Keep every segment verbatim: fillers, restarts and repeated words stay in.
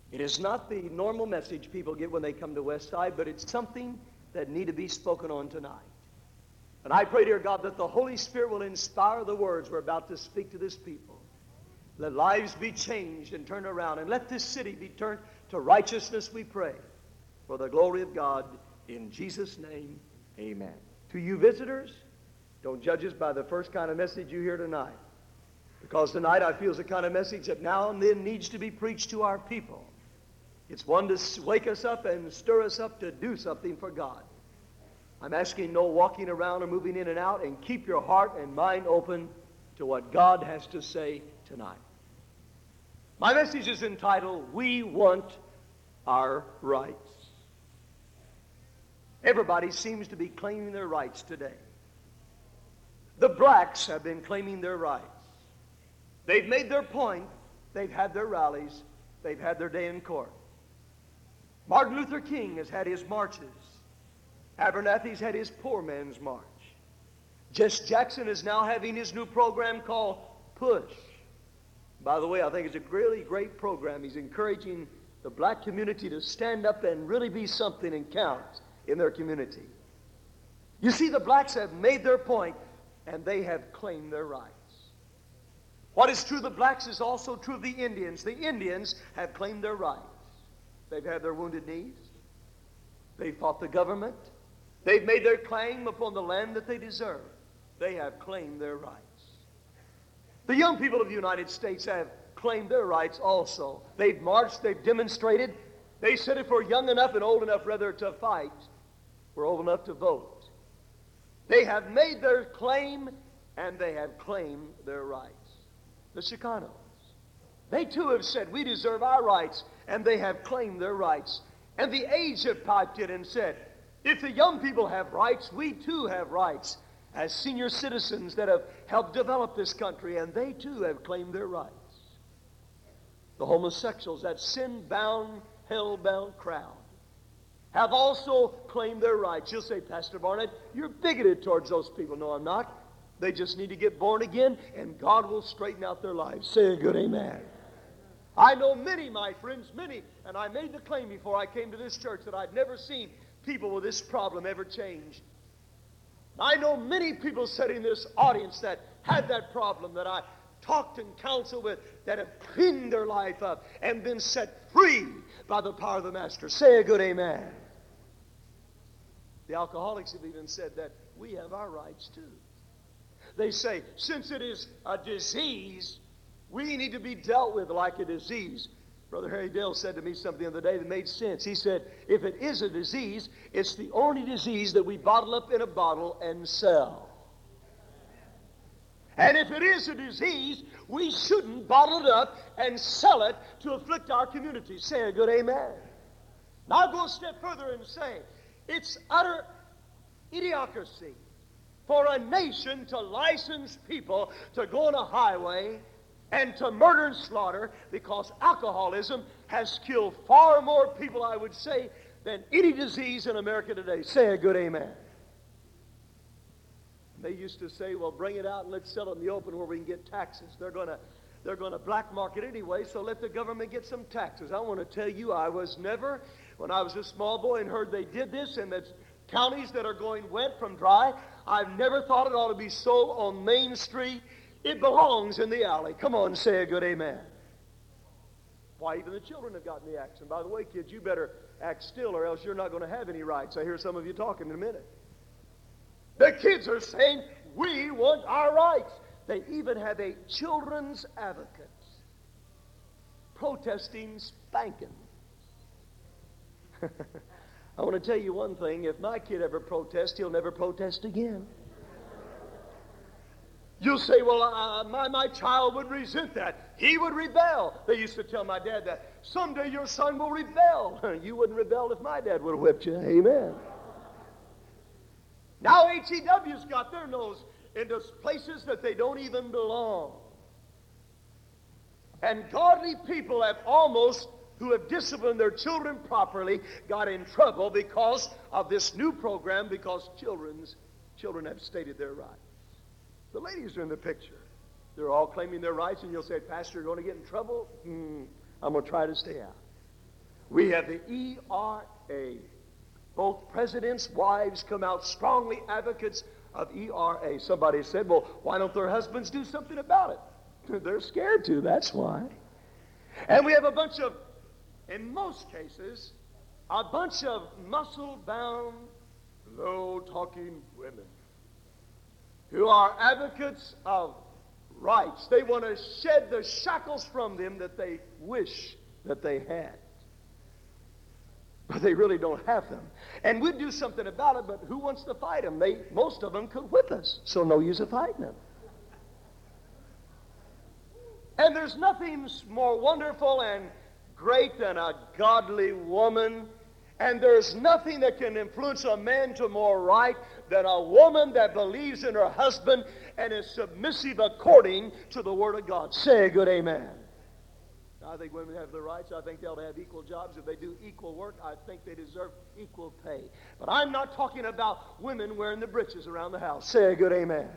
It is not the normal message people get when they come to Westside, but it's something that need to be spoken on tonight. And I pray, dear God, that the Holy Spirit will inspire the words we're about to speak to this people. Let lives be changed and turned around, and let this city be turned to righteousness, we pray, for the glory of God. In Jesus' name, amen. To you visitors, don't judge us by the first kind of message you hear tonight. Because tonight I feel is the kind of message that now and then needs to be preached to our people. It's one to wake us up and stir us up to do something for God. I'm asking no walking around or moving in and out, and keep your heart and mind open to what God has to say tonight. My message is entitled, We Want Our Rights. Everybody seems to be claiming their rights today. The blacks have been claiming their rights. They've made their point. They've had their rallies. They've had their day in court. Martin Luther King has had his marches. Abernathy's had his poor man's march. Jess Jackson is now having his new program called Push. By the way, I think it's a really great program. He's encouraging the black community to stand up and really be something and count in their community. You see, the blacks have made their point, and they have claimed their rights. What is true of the blacks is also true of the Indians. The Indians have claimed their rights. They've had their wounded knees. They've fought the government. They've made their claim upon the land that they deserve. They have claimed their rights. The young people of the United States have claimed their rights also. They've marched, they've demonstrated. They said if we're young enough and old enough rather to fight, we're old enough to vote. They have made their claim, and they have claimed their rights. The Chicanos, they too have said we deserve our rights, and they have claimed their rights. And the Aids have piped in and said, if the young people have rights, we too have rights as senior citizens that have helped develop this country, and they too have claimed their rights. The homosexuals, that sin-bound, hell-bound crowd, have also claimed their rights. You'll say, Pastor Barnett, you're bigoted towards those people. No, I'm not. They just need to get born again, and God will straighten out their lives. Say a good amen. I know many, my friends, many, and I made the claim before I came to this church that I'd never seen people with this problem ever change. I know many people sitting in this audience that had that problem that I talked and counseled with, that have cleaned their life up and been set free by the power of the Master. Say a good amen. The alcoholics have even said that we have our rights too. They say, since it is a disease, we need to be dealt with like a disease. Brother Harry Dale said to me something the other day that made sense. He said, if it is a disease, it's the only disease that we bottle up in a bottle and sell. And if it is a disease, we shouldn't bottle it up and sell it to afflict our community. Say a good amen. Now I'll go a step further and say, it's utter idiocracy for a nation to license people to go on a highway and to murder and slaughter, because alcoholism has killed far more people, I would say, than any disease in America today. Say a good amen. They used to say, well, bring it out and let's sell it in the open where we can get taxes. They're going to they're going to black market anyway, so let the government get some taxes. I want to tell you, I was never, when I was a small boy and heard they did this, and that's counties that are going wet from dry, I've never thought it ought to be sold on Main Street. It belongs in the alley. Come on, say a good amen. Why, even the children have gotten the axe. And by the way, kids, you better act still or else you're not going to have any rights. I hear some of you talking in a minute. The kids are saying, we want our rights. They even have a children's advocate protesting spanking. I want to tell you one thing. If my kid ever protests, he'll never protest again. You'll say, well, uh, my, my child would resent that. He would rebel. They used to tell my dad that. Someday your son will rebel. You wouldn't rebel if my dad would have whipped you. Amen. Now H E W's got their nose into places that they don't even belong. And godly people have almost, who have disciplined their children properly, got in trouble because of this new program, because children's children have stated their rights. The ladies are in the picture. They're all claiming their rights, and you'll say, Pastor, you're going to get in trouble? Hmm, I'm going to try to stay out. We have the E R A. Both presidents' wives come out strongly advocates of E R A. Somebody said, well, why don't their husbands do something about it? They're scared to, that's why. And we have a bunch of, in most cases, a bunch of muscle-bound, low-talking women who are advocates of rights. They want to shed the shackles from them that they wish that they had. But they really don't have them. And we'd do something about it, but who wants to fight them? They, most of them could whip us, so no use of fighting them. And there's nothing more wonderful and great than a godly woman. And there's nothing that can influence a man to more right than a woman that believes in her husband and is submissive according to the Word of God. Say a good amen. I think women have their rights. I think they ought to have equal jobs. If they do equal work, I think they deserve equal pay. But I'm not talking about women wearing the breeches around the house. Say a good amen.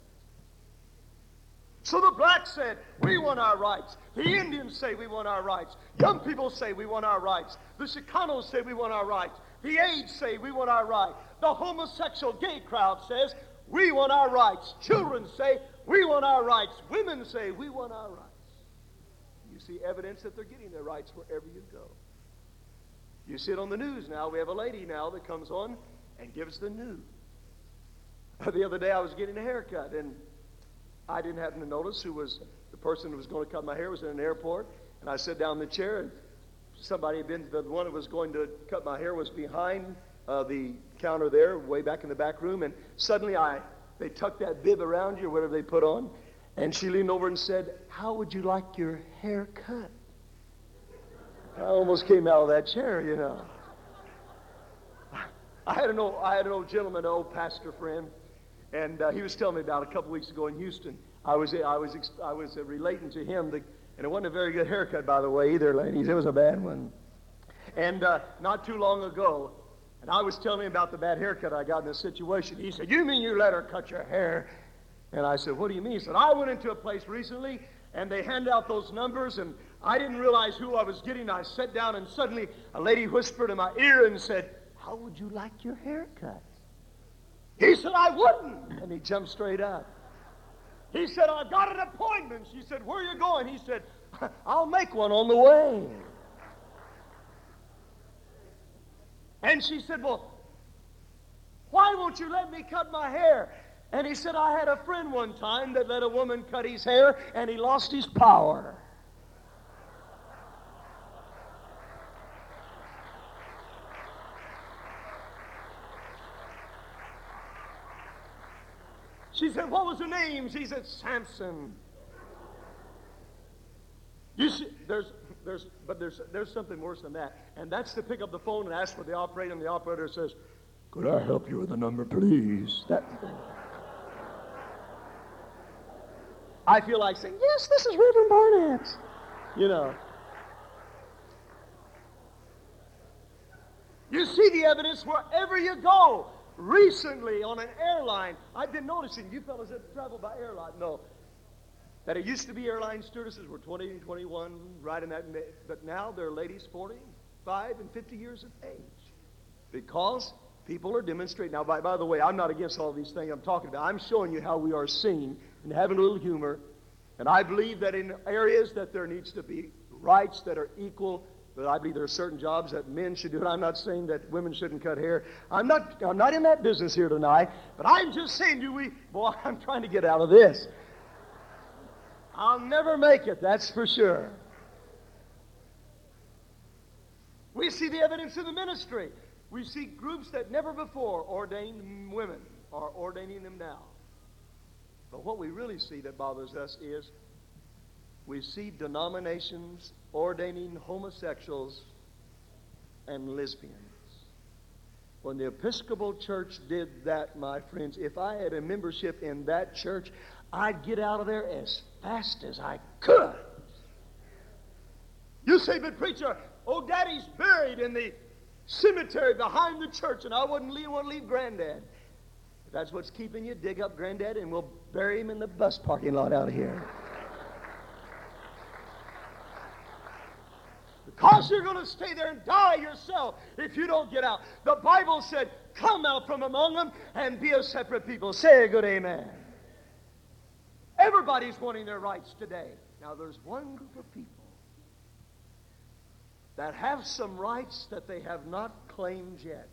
So the blacks said, we want our rights. The Indians say we want our rights. Young people say we want our rights. The Chicanos say we want our rights. The aged say we want our rights. The homosexual gay crowd says we want our rights. Children say we want our rights. Women say we want our rights. You see evidence that they're getting their rights wherever you go. You see it on the news now. We have a lady now that comes on and gives the news. The other day I was getting a haircut, and I didn't happen to notice who was the person who was going to cut my hair. Was in an airport, and I sat down in the chair, and somebody had been, the one who was going to cut my hair was behind uh, the counter there, way back in the back room, and suddenly I, they tucked that bib around you, or whatever they put on, and she leaned over and said, how would you like your hair cut? I almost came out of that chair, you know. I had an old, I had an old gentleman, an old pastor friend, and uh, he was telling me about a couple weeks ago in Houston. I was, I was, I was uh, relating to him, the, and it wasn't a very good haircut, by the way, either, ladies. It was a bad one. And uh, not too long ago, and I was telling him about the bad haircut I got in this situation. He said, you mean you let her cut your hair? And I said, what do you mean? He said, I went into a place recently, and they hand out those numbers, and I didn't realize who I was getting. I sat down, and suddenly a lady whispered in my ear and said, how would you like your haircut? He said, I wouldn't. And he jumped straight up. He said, I've got an appointment. She said, where are you going? He said, I'll make one on the way. And she said, well, why won't you let me cut my hair? And he said, I had a friend one time that let a woman cut his hair, and he lost his power. She said, what was her name? She said, Samson. You see, there's, there's, but there's, there's something worse than that. And that's to pick up the phone and ask for the operator, and the operator says, could I help you with the number, please? That, I feel like saying, yes, this is Reverend Barnett. You know. You see the evidence wherever you go. Recently, on an airline, I've been noticing, you fellas that travel by airline know that it used to be airline stewardesses were twenty and twenty-one, right in that, but now they're ladies forty-five and fifty years of age. Because people are demonstrating. Now, by, by the way, I'm not against all these things I'm talking about. I'm showing you how we are seen and having a little humor. And I believe that in areas that there needs to be rights that are equal. But I believe there are certain jobs that men should do. And I'm not saying that women shouldn't cut hair. I'm not, I'm not in that business here tonight. But I'm just saying, do we, boy, I'm trying to get out of this. I'll never make it, that's for sure. We see the evidence in the ministry. We see groups that never before ordained women are ordaining them now. But what we really see that bothers us is we see denominations ordaining homosexuals and lesbians. When the Episcopal Church did that, my friends, if I had a membership in that church, I'd get out of there as fast as I could. You say, but preacher, old Daddy's buried in the cemetery behind the church, and I wouldn't leave, want to leave Granddad. If that's what's keeping you, dig up Granddad, and we'll bury him in the bus parking lot out here. The because you're going to stay there and die yourself if you don't get out. The Bible said, come out from among them and be a separate people. Say a good amen. Everybody's wanting their rights today. Now there's one group of people that have some rights that they have not claimed yet.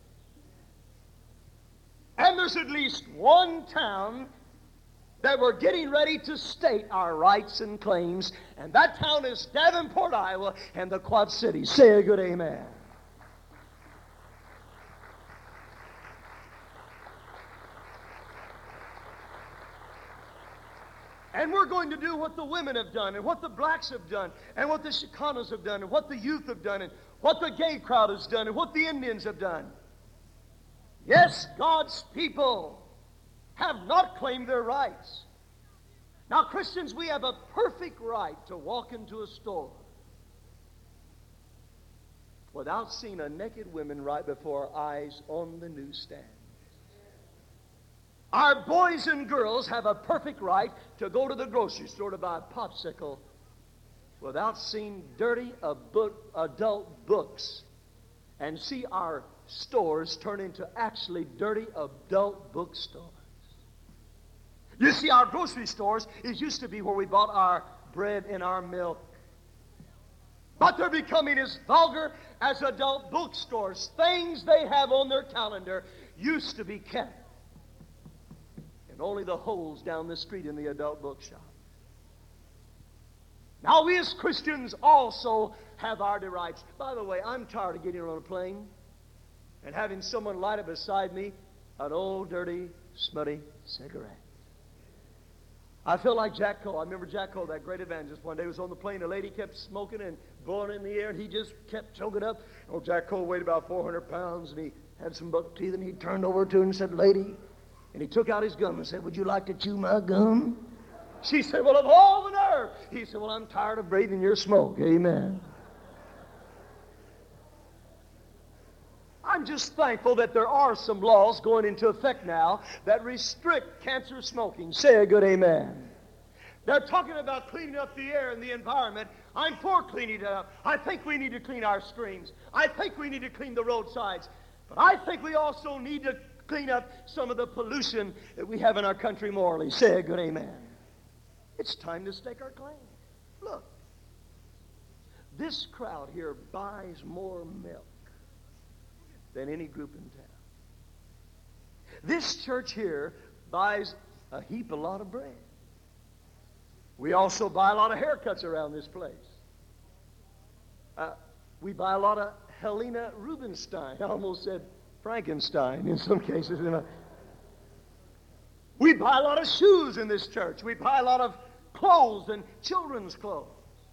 And there's at least one town that we're getting ready to state our rights and claims, and that town is Davenport, Iowa, and the Quad Cities. Say a good amen. And we're going to do what the women have done, and what the blacks have done, and what the Chicanos have done, and what the youth have done, and what the gay crowd has done, and what the Indians have done. Yes, God's people have not claimed their rights. Now, Christians, we have a perfect right to walk into a store without seeing a naked woman right before our eyes on the newsstand. Our boys and girls have a perfect right to go to the grocery store to buy a popsicle without seeing dirty adult books and see our stores turn into actually dirty adult bookstores. You see, our grocery stores, it used to be where we bought our bread and our milk. But they're becoming as vulgar as adult bookstores. Things they have on their calendar used to be kept. And only the holes down the street in the adult bookshop. Now, we as Christians also have our rights. By the way, I'm tired of getting on a plane and having someone light up beside me an old, dirty, smutty cigarette. I feel like Jack Cole. I remember Jack Cole, that great evangelist. One day he was on the plane. A lady kept smoking and blowing in the air, and he just kept choking up. Oh, Jack Cole weighed about four hundred pounds, and he had some buck teeth, and he turned over to her and said, "Lady," and he took out his gum and said, "Would you like to chew my gum?" She said, "Well, of all the nerve." He said, "Well, I'm tired of breathing your smoke." Amen. I'm just thankful that there are some laws going into effect now that restrict cancer smoking. Say a good amen. They're talking about cleaning up the air and the environment. I'm for cleaning it up. I think we need to clean our streams. I think we need to clean the roadsides. But I think we also need to clean up some of the pollution that we have in our country morally. Say a good amen. It's time to stake our claim. Look, this crowd here buys more milk than any group in town. This church here buys a heap a lot of bread. We also buy a lot of haircuts around this place. Uh, we buy a lot of Helena Rubinstein. I almost said Frankenstein in some cases. You know. We buy a lot of shoes in this church. We buy a lot of clothes and children's clothes.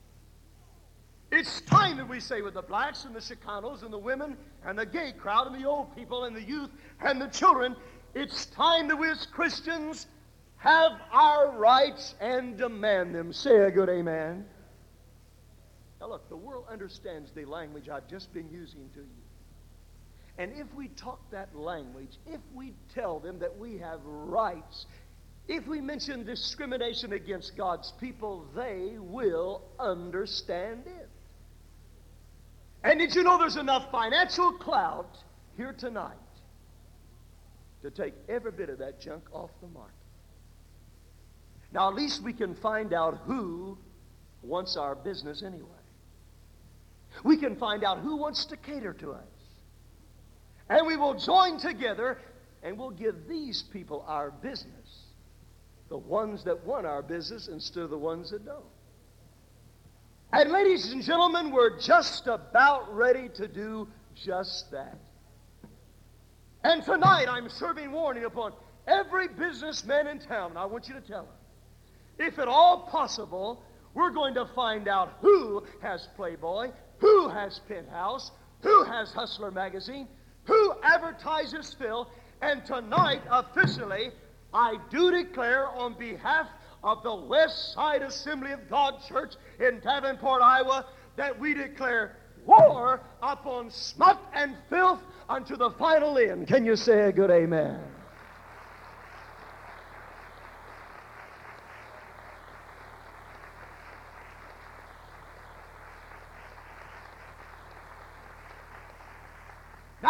It's time that we say with the blacks and the Chicanos and the women and the gay crowd and the old people and the youth and the children, it's time that we as Christians have our rights and demand them. Say a good amen. Now look, the world understands the language I've just been using to you. And if we talk that language, if we tell them that we have rights, if we mention discrimination against God's people, they will understand it. And did you know there's enough financial clout here tonight to take every bit of that junk off the market? Now, at least we can find out who wants our business anyway. We can find out who wants to cater to us. And we will join together and we'll give these people our business. The ones that want our business instead of the ones that don't. And ladies and gentlemen, we're just about ready to do just that. And tonight I'm serving warning upon every businessman in town. I want you to tell them, if at all possible, we're going to find out who has Playboy, who has Penthouse, who has Hustler Magazine, who advertises Phil, and tonight officially I do declare on behalf of the West Side Assembly of God Church in Davenport, Iowa, that we declare war upon smut and filth unto the final end. Can you say a good amen?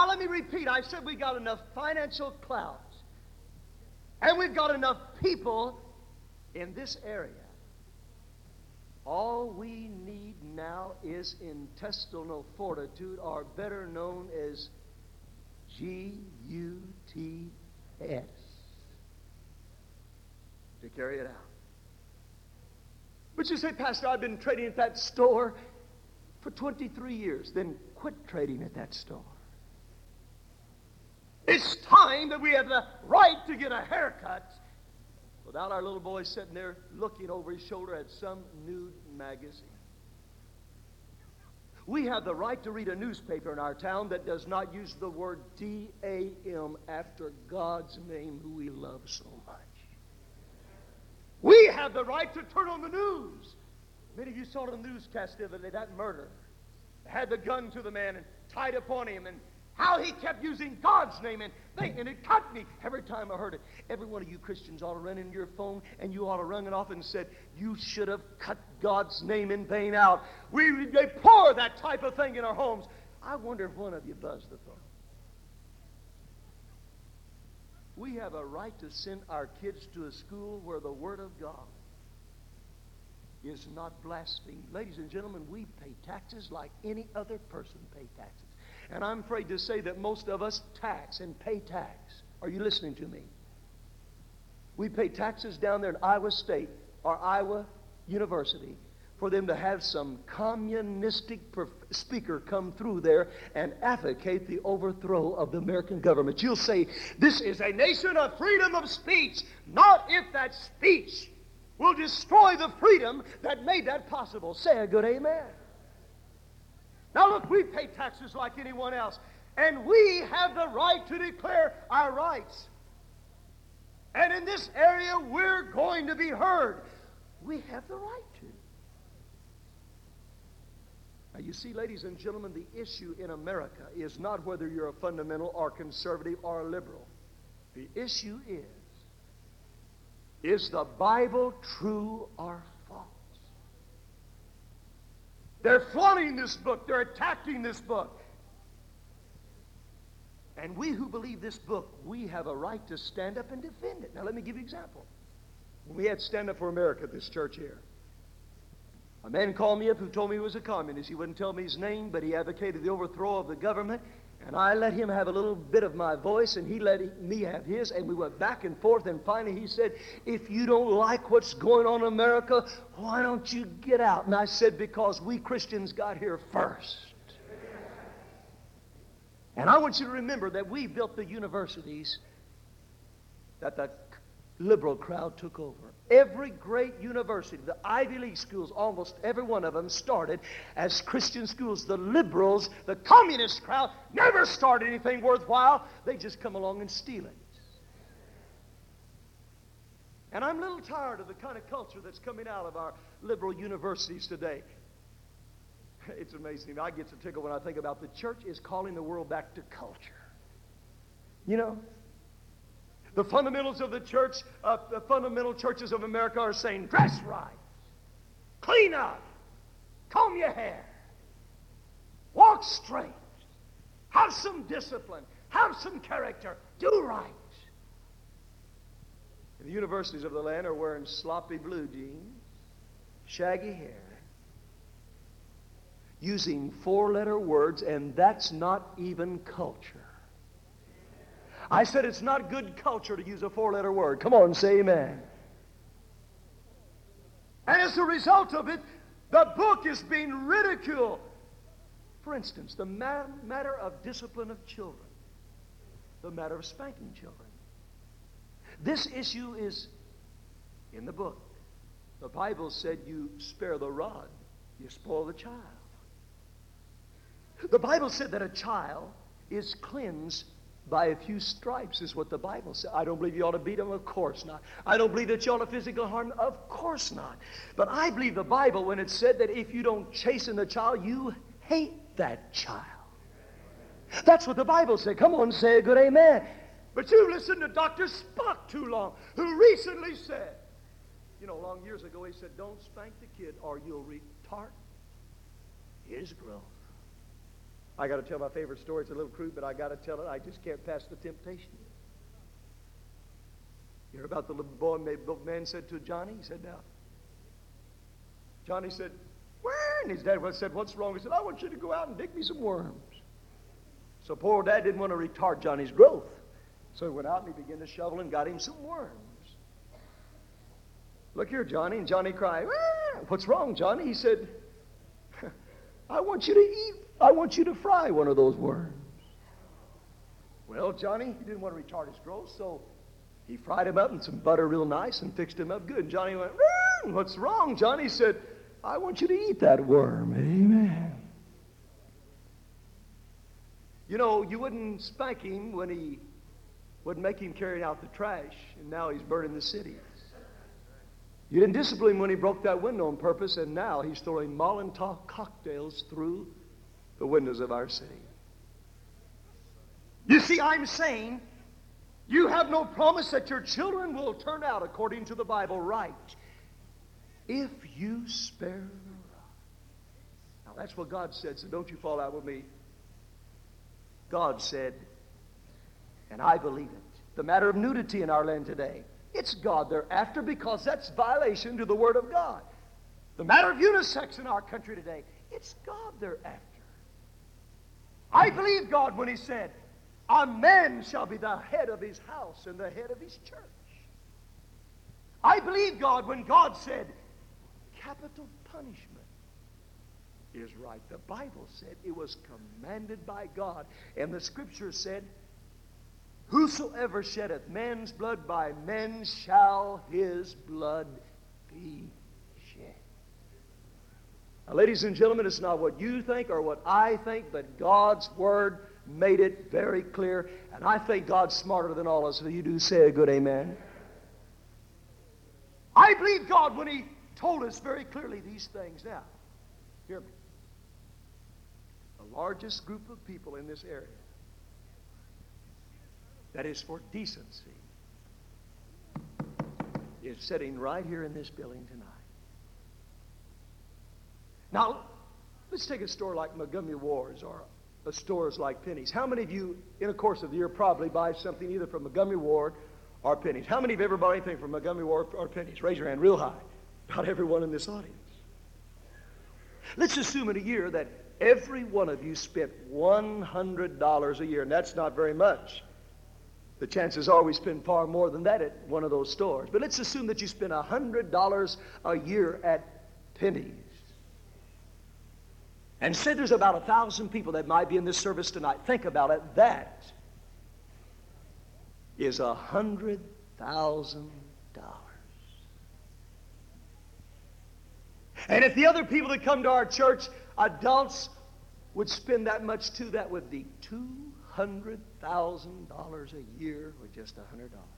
let me repeat. I said we got enough financial clout. And we've got enough people in this area. All we need now is intestinal fortitude, or better known as G U T S, to carry it out. But you say, Pastor, I've been trading at that store for twenty-three years. Then quit trading at that store. It's time that we have the right to get a haircut without our little boy sitting there looking over his shoulder at some nude magazine. We have the right to read a newspaper in our town that does not use the word D A M after God's name, who we love so much. We have the right to turn on the news. Many of you saw the newscast the other day, that murder. Had the gun to the man and tied upon him, and how he kept using God's name, and, they, and it cut me every time I heard it. Every one of you Christians ought to run in your phone, and you ought to run it off and said, you should have cut God's name in vain out. We they pour that type of thing in our homes. I wonder if one of you buzzed the phone. We have a right to send our kids to a school where the Word of God is not blasphemed. Ladies and gentlemen, we pay taxes like any other person pay taxes. And I'm afraid to say that most of us tax and pay tax. Are you listening to me? We pay taxes down there in Iowa State or Iowa University for them to have some communistic prof- speaker come through there and advocate the overthrow of the American government. You'll say, this is a nation of freedom of speech, not if that speech will destroy the freedom that made that possible. Say a good amen. Now look, we pay taxes like anyone else, and we have the right to declare our rights. And in this area, we're going to be heard. We have the right to. Now you see, ladies and gentlemen, the issue in America is not whether you're a fundamental or conservative or a liberal. The issue is, is the Bible true or false? They're flaunting this book. They're attacking this book. And we who believe this book, we have a right to stand up and defend it. Now let me give you an example. When we had Stand Up for America at this church here, a man called me up who told me he was a communist. He wouldn't tell me his name, but he advocated the overthrow of the government. And I let him have a little bit of my voice, and he let me have his, and we went back and forth, and finally he said, if you don't like what's going on in America, why don't you get out? And I said, because we Christians got here first. And I want you to remember that we built the universities that the liberal crowd took over. Every great university, the Ivy League schools, almost every one of them started as Christian schools. The liberals, the communist crowd, never started anything worthwhile. They just come along and steal it. And I'm a little tired of the kind of culture that's coming out of our liberal universities today. It's amazing. I get so tickled when I think about the church is calling the world back to culture. You know? The fundamentals of the church, uh, the fundamental churches of America are saying, dress right, clean up, comb your hair, walk straight, have some discipline, have some character, do right. And the universities of the land are wearing sloppy blue jeans, shaggy hair, using four-letter words, and that's not even culture. I said it's not good culture to use a four-letter word. Come on, say amen. And as a result of it, the book is being ridiculed. For instance, the ma- matter of discipline of children, the matter of spanking children. This issue is in the book. The Bible said you spare the rod, you spoil the child. The Bible said that a child is cleansed by a few stripes, is what the Bible says. I don't believe you ought to beat them. Of course not. I don't believe that you ought to physically harm them. Of course not. But I believe the Bible when it said that if you don't chasten the child, you hate that child. That's what the Bible said. Come on, say a good amen. But you listened to Doctor Spock too long, who recently said, you know, long years ago, he said, don't spank the kid or you'll retard his growth. I got to tell my favorite story. It's a little crude, but I got to tell it. I just can't pass the temptation. You hear about the little boy man said to Johnny? He said, now, Johnny said, where? And his dad said, what's wrong? He said, I want you to go out and dig me some worms. So poor old dad didn't want to retard Johnny's growth. So he went out and he began to shovel and got him some worms. Look here, Johnny. And Johnny cried, ah! What's wrong, Johnny? He said, I want you to eat, I want you to fry one of those worms. Well, Johnny, he didn't want to retard his growth, so he fried him up in some butter real nice and fixed him up good. And Johnny went, ah! What's wrong, Johnny? He said, I want you to eat that worm. Amen. You know, you wouldn't spank him when he wouldn't make him carry out the trash, and now he's burning the cities. You didn't discipline him when he broke that window on purpose, and now he's throwing Molotov cocktails through the windows of our city. You see, I'm saying you have no promise that your children will turn out according to the Bible right if you spare the rod. Now, that's what God said, so don't you fall out with me. God said, and I believe it, the matter of nudity in our land today, it's God they're after because that's violation to the Word of God. The matter of unisex in our country today, it's God they're after. I believe God when He said, a man shall be the head of his house and the head of his church. I believe God when God said, capital punishment is right. The Bible said it was commanded by God. And the Scripture said, whosoever sheddeth man's blood, by men shall his blood be shed. Now, ladies and gentlemen, it's not what you think or what I think, but God's Word made it very clear. And I think God's smarter than all of us. If you do, say a good amen. I believe God when He told us very clearly these things. Now, hear me. The largest group of people in this area that is for decency is sitting right here in this building tonight. Now, let's take a store like Montgomery Ward's or a stores like Penny's. How many of you, in the course of the year, probably buy something either from Montgomery Ward or Penny's? How many of you ever bought anything from Montgomery Ward or Penny's? Raise your hand real high. About everyone in this audience. Let's assume in a year that every one of you spent one hundred dollars a year, and that's not very much. The chances are we spend far more than that at one of those stores. But let's assume that you spend one hundred dollars a year at Penny's. And say there's about a thousand people that might be in this service tonight. Think about it. That is one hundred thousand dollars. And if the other people that come to our church, adults, would spend that much too, that would be two hundred thousand dollars a year with just one hundred dollars.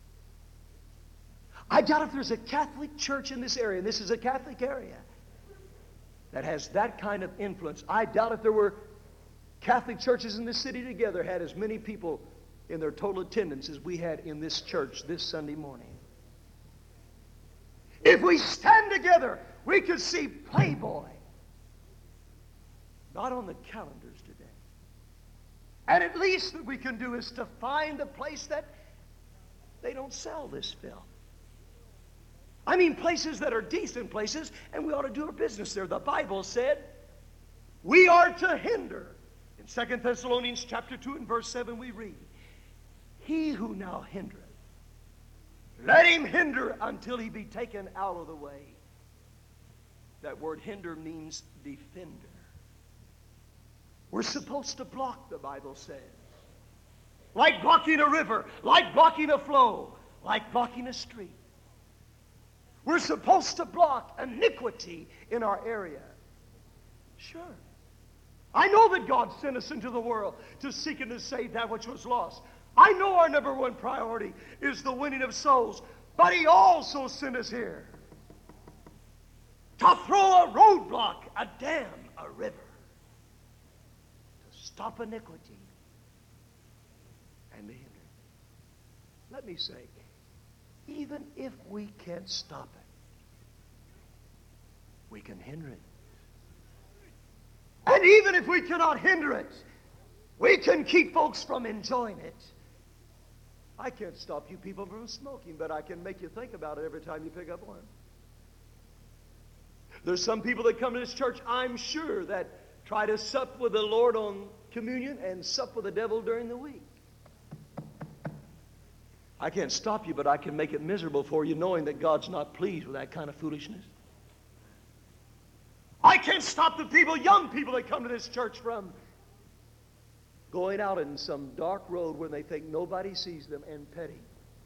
I doubt if there's a Catholic church in this area, and this is a Catholic area, that has that kind of influence. I doubt if there were Catholic churches in this city together had as many people in their total attendance as we had in this church this Sunday morning. If we stand together, we could see Playboy not on the calendars today. And at least what we can do is to find a place that they don't sell this film. I mean places that are decent places, and we ought to do our business there. The Bible said we are to hinder. In Second Thessalonians chapter two and verse seven we read, he who now hindereth, let him hinder until he be taken out of the way. That word hinder means defender. We're supposed to block, the Bible says. Like blocking a river, like blocking a flow, like blocking a street. We're supposed to block iniquity in our area. Sure. I know that God sent us into the world to seek and to save that which was lost. I know our number one priority is the winning of souls. But He also sent us here to throw a roadblock, a dam, a river, to stop iniquity and to hinder it. Let me say, even if we can't stop it, we can hinder it. And even if we cannot hinder it, we can keep folks from enjoying it. I can't stop you people from smoking, but I can make you think about it every time you pick up one. There's some people that come to this church, I'm sure, that try to sup with the Lord on communion and sup with the devil during the week. I can't stop you, but I can make it miserable for you knowing that God's not pleased with that kind of foolishness. I can't stop the people, young people that come to this church from going out in some dark road where they think nobody sees them and petting.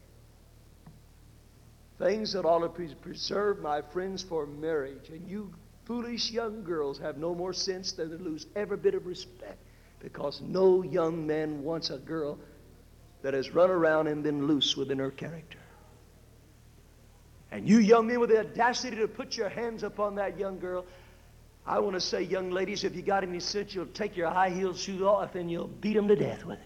Things that ought to be preserved, my friends, for marriage. And you foolish young girls have no more sense than to lose every bit of respect, because no young man wants a girl that has run around and been loose within her character. And you young men with the audacity to put your hands upon that young girl, I want to say, young ladies, if you got any sense, you'll take your high heel shoes off and you'll beat them to death with it.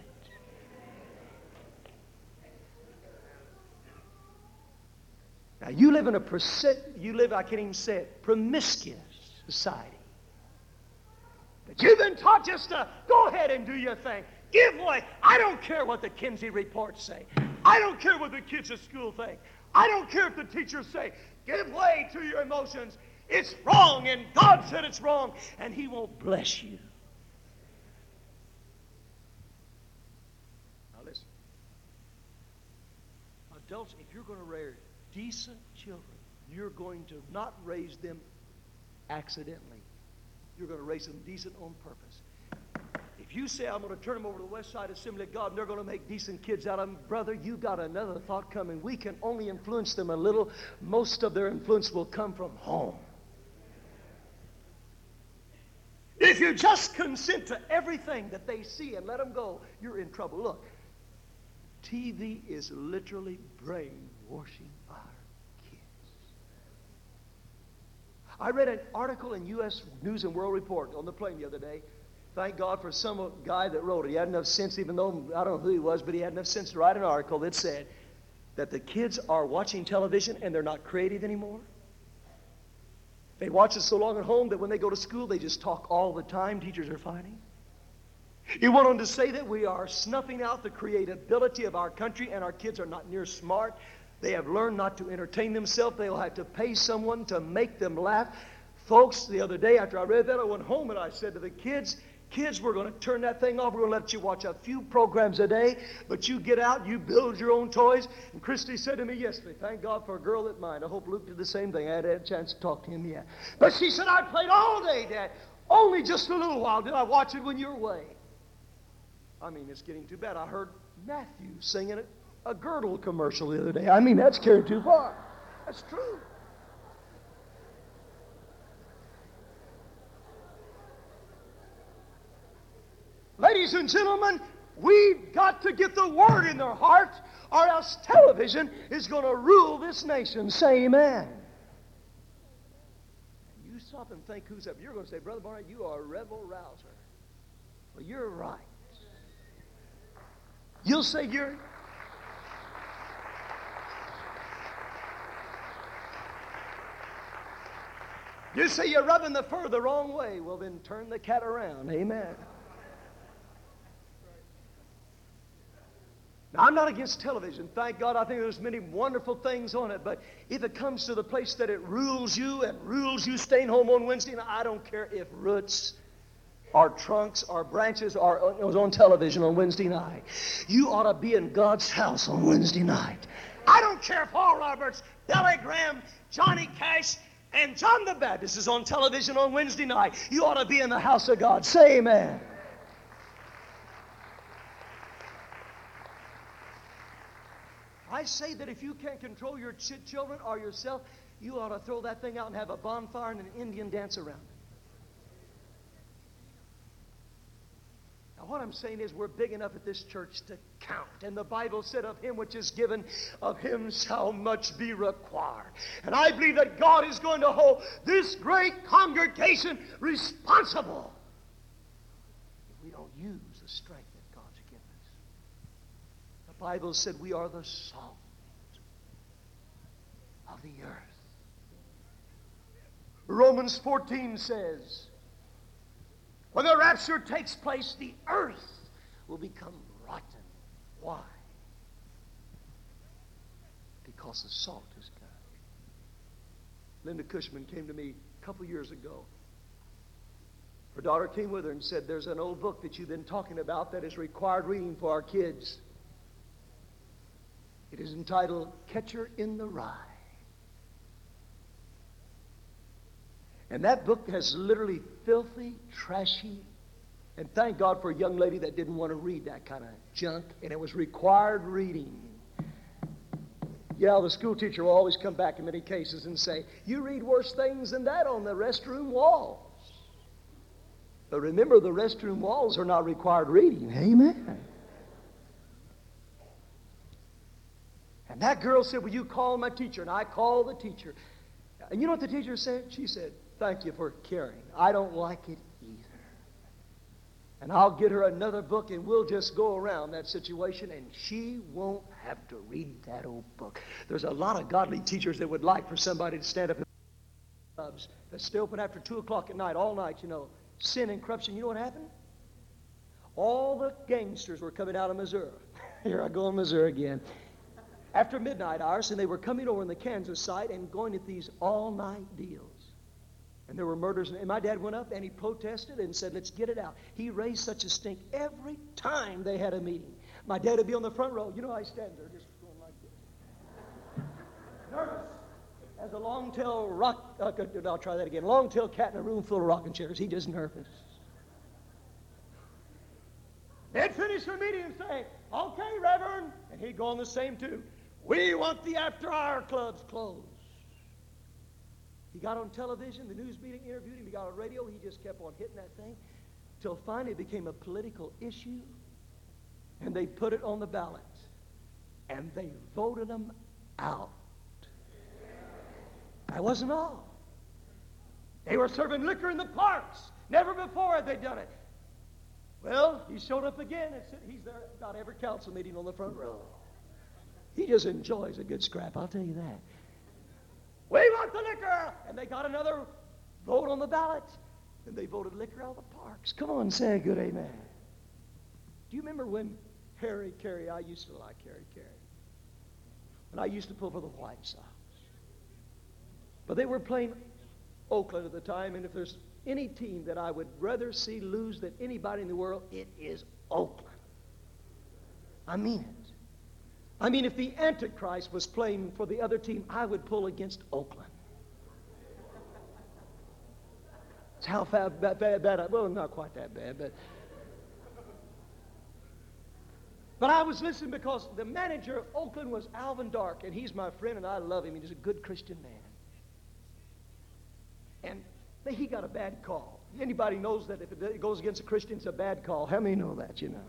Now, you live in a, perse- you live, I can't even say it, promiscuous society. But you've been taught just to go ahead and do your thing. Give way. I don't care what the Kinsey reports say. I don't care what the kids at school think. I don't care if the teachers say. Give way to your emotions. It's wrong, and God said it's wrong, and He won't bless you. Now listen. Adults, if you're going to raise decent children, you're going to not raise them accidentally. You're going to raise them decent on purpose. If you say, I'm going to turn them over to the West Side Assembly of God and they're going to make decent kids out of them, brother, you got another thought coming. We can only influence them a little. Most of their influence will come from home. If you just consent to everything that they see and let them go, you're in trouble. Look, T V is literally brainwashing our kids. I read an article in U S News and World Report on the plane the other day. Thank God for some guy that wrote it. He had enough sense, even though I don't know who he was, but he had enough sense to write an article that said that the kids are watching television and they're not creative anymore. They watch it so long at home that when they go to school, they just talk all the time. Teachers are fighting. He went on to say that we are snuffing out the creativity of our country, and our kids are not near smart. They have learned not to entertain themselves. They'll have to pay someone to make them laugh. Folks, the other day after I read that, I went home and I said to the kids, Kids, we're going to turn that thing off. We're going to let you watch a few programs a day, but you get out, you build your own toys. And Christy said to me yesterday, thank God for a girl like mine. I hope Luke did the same thing. I hadn't had a chance to talk to him yet. But she said, I played all day, Dad. Only just a little while. Did I watch it when you were away? I mean, it's getting too bad. I heard Matthew singing a, a girdle commercial the other day. I mean, that's carried too far. That's true. Ladies and gentlemen, we've got to get the Word in their heart, or else television is going to rule this nation. Say amen. And you stop and think who's up. You're going to say, Brother Barnett, you are a rebel rouser. Well, you're right. You'll say you're... You say you're rubbing the fur the wrong way. Well, then turn the cat around. Amen. Now, I'm not against television. Thank God. I think there's many wonderful things on it. But if it comes to the place that it rules you and rules you staying home on Wednesday night, I don't care if Roots or Trunks or Branches are on television on Wednesday night. You ought to be in God's house on Wednesday night. I don't care if Paul Roberts, Billy Graham, Johnny Cash, and John the Baptist is on television on Wednesday night. You ought to be in the house of God. Say amen. I say that if you can't control your ch- children or yourself, you ought to throw that thing out and have a bonfire and an Indian dance around it. Now, what I'm saying is we're big enough at this church to count. And the Bible said, of him which is given, of him shall much be required. And I believe that God is going to hold this great congregation responsible if we don't use the strength that God's given us. The Bible said we are the salt of the earth. Romans fourteen says, When the rapture takes place, the earth will become rotten. Why? Because the salt is gone. Linda Cushman came to me a couple years ago. Her daughter came with her and said, there's an old book that you've been talking about that is required reading for our kids. It is entitled Catcher in the Rye. And that book has literally filthy, trashy, and thank God for a young lady that didn't want to read that kind of junk, and it was required reading. Yeah, the school teacher will always come back in many cases and say, you read worse things than that on the restroom walls. But remember, the restroom walls are not required reading. Amen. And that girl said, will you call my teacher? And I called the teacher. And you know what the teacher said? She said, thank you for caring. I don't like it either. And I'll get her another book and we'll just go around that situation and she won't have to read that old book. There's a lot of godly teachers that would like for somebody to stand up in clubs that stay open after two o'clock at night, all night, you know. Sin and corruption. You know what happened? All the gangsters were coming out of Missouri. Here I go in Missouri again. After midnight hours, and they were coming over in the Kansas side and going at these all-night deals. And there were murders. And my dad went up and he protested and said, let's get it out. He raised such a stink every time they had a meeting. My dad would be on the front row. You know, I stand there just going like this. Nervous. As a long-tailed rock, uh, I'll try that again. Long-tailed cat in a room full of rocking chairs. He just nervous. They'd finish their meeting and say, okay, Reverend. And he'd go on the same tune. We want the after-hour clubs closed. He got on television, the news meeting interviewed him. He got on radio. He just kept on hitting that thing till finally it became a political issue. And they put it on the ballot. And they voted him out. That wasn't all. They were serving liquor in the parks. Never before had they done it. Well, he showed up again. And he's there at about every council meeting on the front row. He just enjoys a good scrap, I'll tell you that. We want the liquor! And they got another vote on the ballot. And they voted liquor out of the parks. Come on, say a good amen. Do you remember when Harry Carey, I used to like Harry Carey, when I used to pull for the White Sox. But they were playing Oakland at the time, and if there's any team that I would rather see lose than anybody in the world, it is Oakland. I mean it. I mean, if the Antichrist was playing for the other team, I would pull against Oakland. It's how bad, bad, bad, bad, well, not quite that bad, but... But I was listening because the manager of Oakland was Alvin Dark, and he's my friend, and I love him. He's a good Christian man. And he got a bad call. Anybody knows that if it goes against a Christian, it's a bad call. How many know that, you know?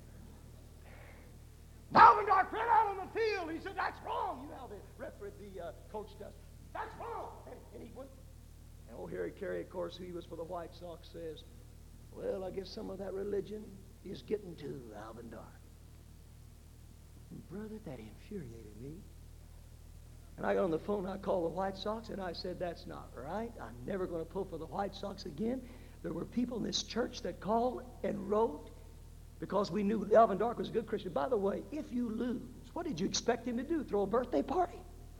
Alvin Dark ran out on the field. He said, that's wrong. You know how the referee, the uh, coach does. That's wrong. And, and he went. And old Harry Carey, of course, who was for the White Sox, says, well, I guess some of that religion is getting to Alvin Dark. And brother, that infuriated me. And I got on the phone, I called the White Sox, and I said, that's not right. I'm never going to pull for the White Sox again. There were people in this church that called and wrote because we knew Alvin Dark was a good Christian. By the way, if you lose, what did you expect him to do? Throw a birthday party?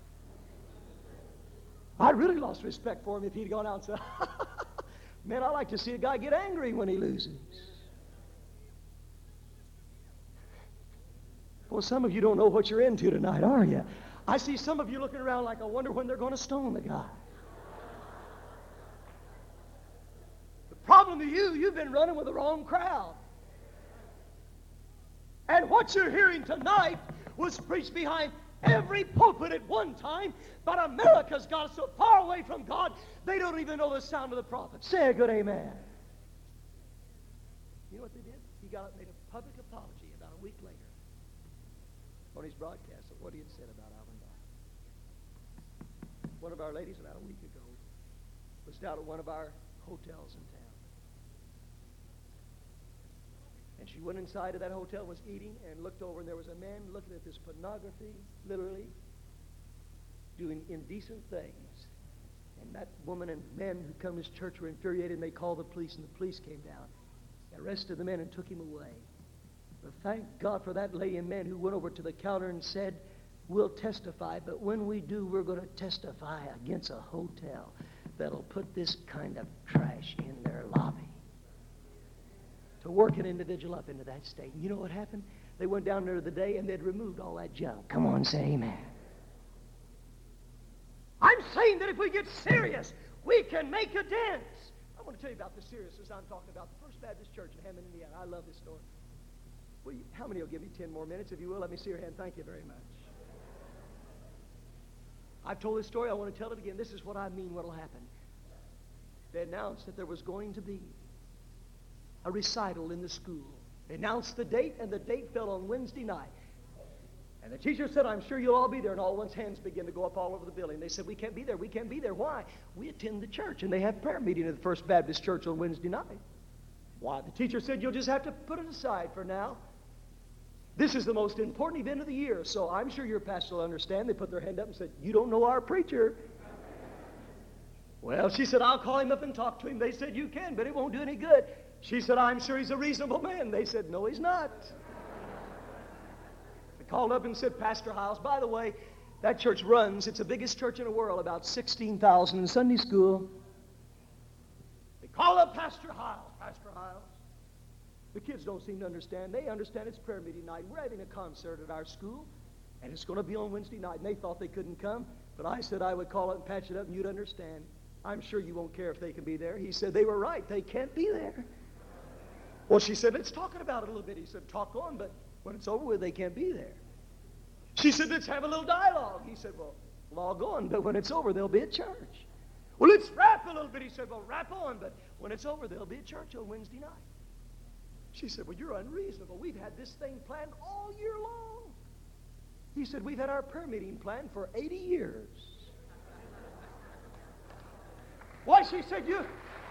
I really lost respect for him if he'd gone out and said, man, I like to see a guy get angry when he loses. Well, some of you don't know what you're into tonight, are you? I see some of you looking around like, I wonder when they're going to stone the guy. The problem to you, you've been running with the wrong crowd. And what you're hearing tonight was preached behind every pulpit at one time, but America's got so far away from God, they don't even know the sound of the prophet. Say a good amen. You know what they did? He got up and made a public apology about a week later on his broadcast of what he had said about Alvin Dark. One of our ladies about a week ago was down at one of our hotels in town. And she went inside of that hotel, was eating, and looked over, and there was a man looking at this pornography, literally, doing indecent things. And that woman and men who come to his church were infuriated, and they called the police, and the police came down, arrested the men, and took him away. But thank God for that lady and man who went over to the counter and said, we'll testify, but when we do, we're going to testify against a hotel that'll put this kind of trash in their lobby. To work an individual up into that state. And you know what happened? They went down there the day and they'd removed all that junk. Come on, say amen. I'm saying that if we get serious, we can make a dent. I want to tell you about the seriousness I'm talking about. The First Baptist Church in Hammond, Indiana. I love this story. Will you, how many will give me ten more minutes? If you will, let me see your hand. Thank you very much. I've told this story. I want to tell it again. This is what I mean what will happen. They announced that there was going to be a recital in the school. They announced the date, and the date fell on Wednesday night. And the teacher said, I'm sure you'll all be there. And all at once hands began to go up all over the building. They said, we can't be there. We can't be there. Why? We attend the church, and they have prayer meeting at the First Baptist Church on Wednesday night. Why? The teacher said, you'll just have to put it aside for now. This is the most important event of the year, so I'm sure your pastor will understand. They put their hand up and said, you don't know our preacher. Well, she said, I'll call him up and talk to him. They said, you can, but it won't do any good. She said, I'm sure he's a reasonable man. They said, no, he's not. They called up and said, Pastor Hiles, by the way, that church runs, it's the biggest church in the world, about sixteen thousand in Sunday school. They call up Pastor Hiles, Pastor Hiles. The kids don't seem to understand. They understand it's prayer meeting night. We're having a concert at our school, and it's going to be on Wednesday night. And they thought they couldn't come, but I said I would call it and patch it up, and you'd understand. I'm sure you won't care if they can be there. He said they were right. They can't be there. Well, she said, let's talk about it a little bit. He said, talk on, but when it's over with, they can't be there. She said, let's have a little dialogue. He said, well, log on, but when it's over, they'll be at church. Well, let's rap a little bit. He said, well, rap on, but when it's over, they'll be at church on Wednesday night. She said, well, you're unreasonable. We've had this thing planned all year long. He said, we've had our prayer meeting planned for eighty years. Why, she said, you,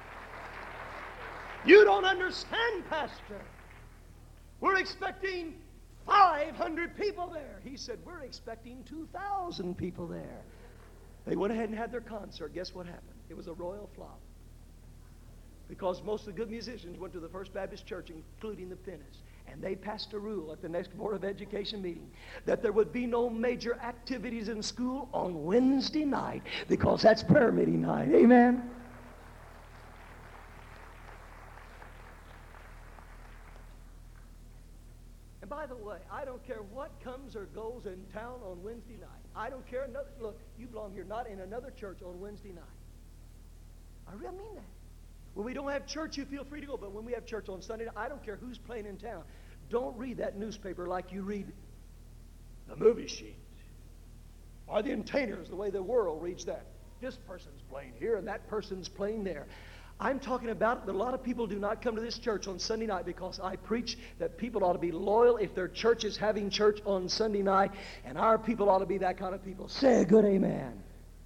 you don't understand, Pastor. We're expecting five hundred people there. He said, we're expecting two thousand people there. They went ahead and had their concert. Guess what happened? It was a royal flop. Because most of the good musicians went to the First Baptist Church, including the pianist. And they passed a rule at the next Board of Education meeting that there would be no major activities in school on Wednesday night because that's prayer meeting night. Amen? And by the way, I don't care what comes or goes in town on Wednesday night. I don't care. Another, look, you belong here, not in another church on Wednesday night. I really mean that. When we don't have church, you feel free to go. But when we have church on Sunday, I don't care who's playing in town. Don't read that newspaper like you read the movie sheet or the entertainers, the way the world reads that. This person's playing here and that person's playing there. I'm talking about that a lot of people do not come to this church on Sunday night because I preach that people ought to be loyal if their church is having church on Sunday night, and our people ought to be that kind of people. Say a good amen.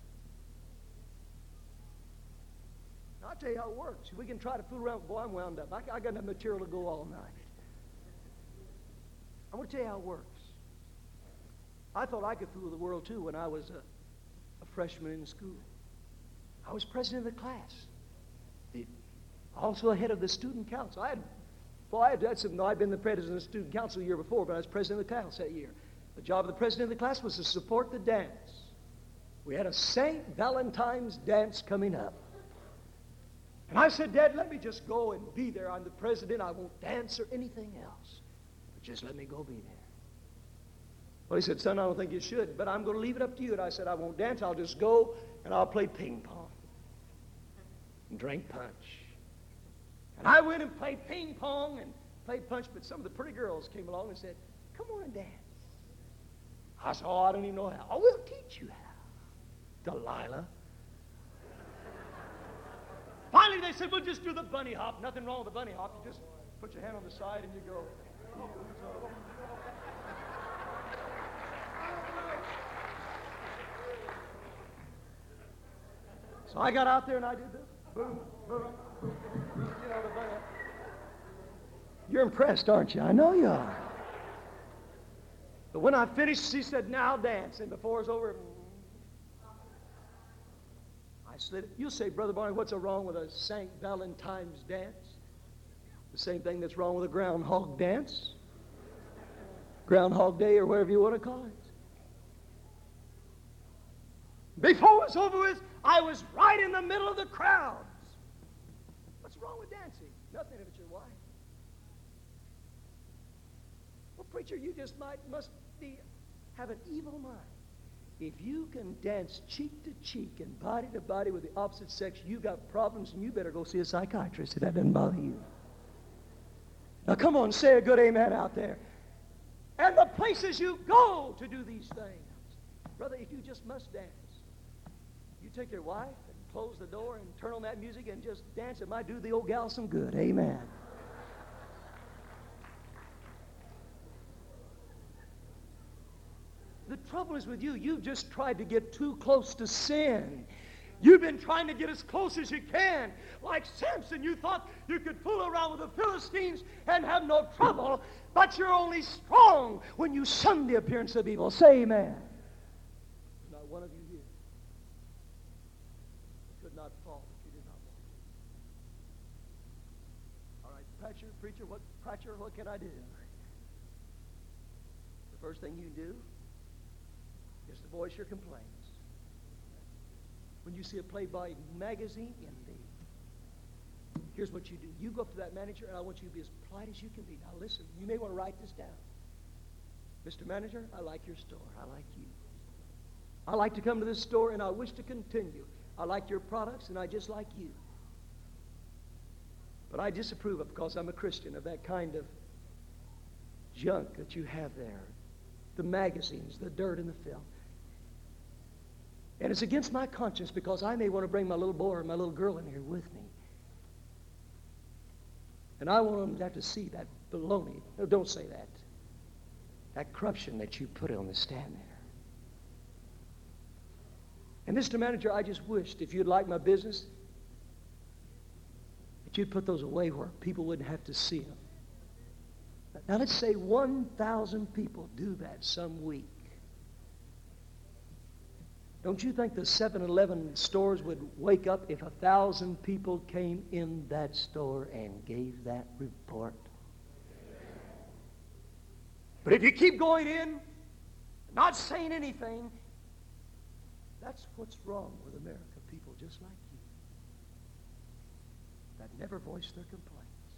I'll tell you how it works. We can try to fool around. Boy, I'm wound up. I, I got enough material to go all night. I want to tell you how it works. I thought I could fool the world too when I was a, a freshman in school. I was president of the class. The, also head of the student council. I had, well, I had, that's, no, I'd been the president of the student council the year before, but I was president of the class that year. The job of the president of the class was to support the dance. We had a Saint Valentine's dance coming up. And I said, Dad, let me just go and be there. I'm the president. I won't dance or anything else. But just let me go be there. Well, he said, son, I don't think you should, but I'm going to leave it up to you. And I said, I won't dance. I'll just go and I'll play ping pong and drink punch. And I went and played ping pong and played punch, but some of the pretty girls came along and said, come on and dance. I said, oh, I don't even know how. I will teach you how, Delilah. Finally, they said, we'll just do the bunny hop. Nothing wrong with the bunny hop. You just put your hand on the side and you go. So I got out there and I did this. Boom, boom, boom, boom. You know, the bunny hop. You're impressed, aren't you? I know you are. But when I finished, she said, now dance. And before it's over, I slid. You'll say, Brother Barney, what's wrong with a Saint Valentine's dance? The same thing that's wrong with a groundhog dance. Groundhog Day or whatever you want to call it. Before it was over with, I was right in the middle of the crowds. What's wrong with dancing? Nothing if it's your wife. Well, preacher, you just might must be have an evil mind. If you can dance cheek to cheek and body to body with the opposite sex, you got problems, and you better go see a psychiatrist if that doesn't bother you. Now, come on, say a good amen out there. And the places you go to do these things. Brother, if you just must dance, you take your wife and close the door and turn on that music and just dance. It might do the old gal some good. Amen. The trouble is with you, you've just tried to get too close to sin. You've been trying to get as close as you can. Like Samson, you thought you could fool around with the Philistines and have no trouble, but you're only strong when you shun the appearance of evil. Say amen. Not one of you here could not fall if you did not want. All right, preacher, preacher, what, preacher, what can I do? The first thing you do is to voice your complaints. When you see a Playboy magazine in the, here's what you do. You go up to that manager, and I want you to be as polite as you can be. Now listen, you may want to write this down. Mister Manager, I like your store. I like you. I like to come to this store, and I wish to continue. I like your products, and I just like you. But I disapprove of, because I'm a Christian, of that kind of junk that you have there. The magazines, the dirt and the filth. And it's against my conscience, because I may want to bring my little boy or my little girl in here with me. And I want them to have to see that baloney. No, don't say that. That corruption that you put on the stand there. And Mister Manager, I just wished, if you'd like my business, that you'd put those away where people wouldn't have to see them. Now let's say one thousand people do that some week. Don't you think the seven eleven stores would wake up if a thousand people came in that store and gave that report? But if you keep going in, not saying anything, that's what's wrong with America. People just like you that never voice their complaints.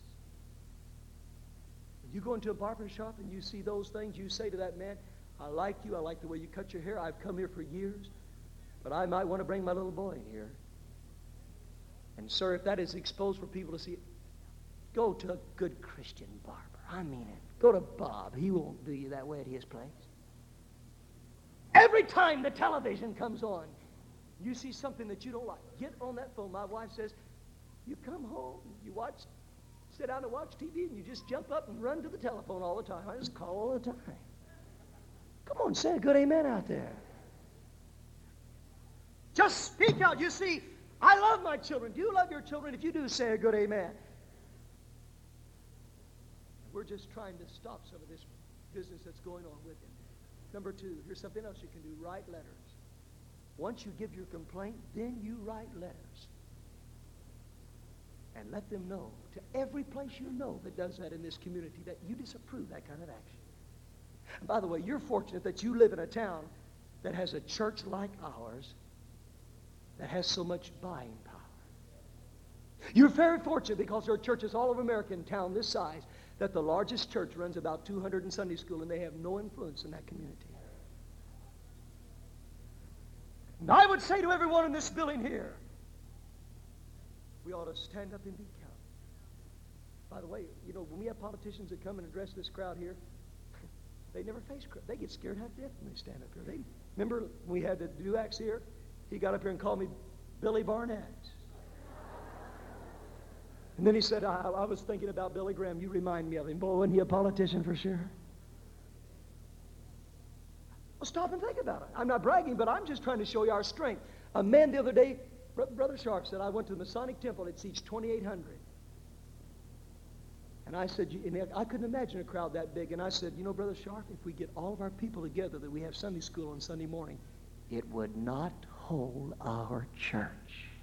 When you go into a barber shop and you see those things, you say to that man, I like you, I like the way you cut your hair, I've come here for years, but I might want to bring my little boy in here. And sir, if that is exposed for people to see, go to a good Christian barber. I mean it. Go to Bob. He won't do you that way at his place. Every time the television comes on, you see something that you don't like, get on that phone. My wife says, you come home, you watch, sit down and watch T V, and you just jump up and run to the telephone all the time. I just call all the time. Come on, say a good amen out there. Just speak out. You see, I love my children. Do you love your children? If you do, say a good amen. We're just trying to stop some of this business that's going on with them. Number two, here's something else you can do. Write letters. Once you give your complaint, then you write letters. And let them know, to every place you know that does that in this community, that you disapprove that kind of action. And by the way, you're fortunate that you live in a town that has a church like ours that has so much buying power. You're very fortunate because there are churches all over America in town this size that the largest church runs about two hundred in Sunday school, and they have no influence in that community. And I would say to everyone in this building here, we ought to stand up and be counted. By the way, you know, when we have politicians that come and address this crowd here, they never face crowd. They get scared half to death when they stand up here. They, remember when we had the Duax here? He got up here and called me Billy Barnett. And then he said, I, I was thinking about Billy Graham. You remind me of him. Boy, wasn't he a politician for sure? Well, stop and think about it. I'm not bragging, but I'm just trying to show you our strength. A man the other day, Brother Sharp said, I went to the Masonic Temple. It seats twenty-eight hundred. And I said, and I couldn't imagine a crowd that big. And I said, you know, Brother Sharp, if we get all of our people together that we have Sunday school on Sunday morning, it would not hold our church.